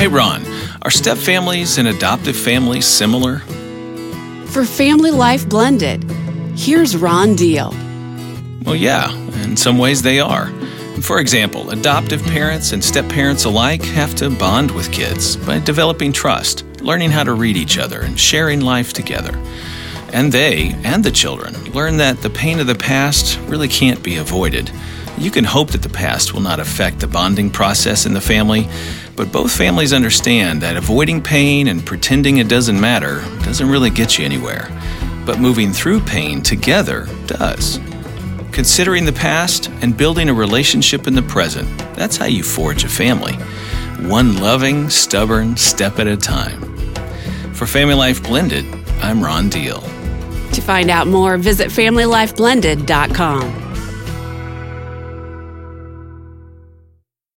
Hey, Ron, are step families and adoptive families similar? For Family Life Blended, here's Ron Deal. Well, yeah, in some ways they are. For example, adoptive parents and step-parents alike have to bond with kids by developing trust, learning how to read each other, and sharing life together. And they, and the children, learn that the pain of the past really can't be avoided. You can hope that the past will not affect the bonding process in the family, but both families understand that avoiding pain and pretending it doesn't matter doesn't really get you anywhere. But moving through pain together does. Considering the past and building a relationship in the present, that's how you forge a family. One loving, stubborn step at a time. For Family Life Blended, I'm Ron Deal. To find out more, visit FamilyLifeBlended.com.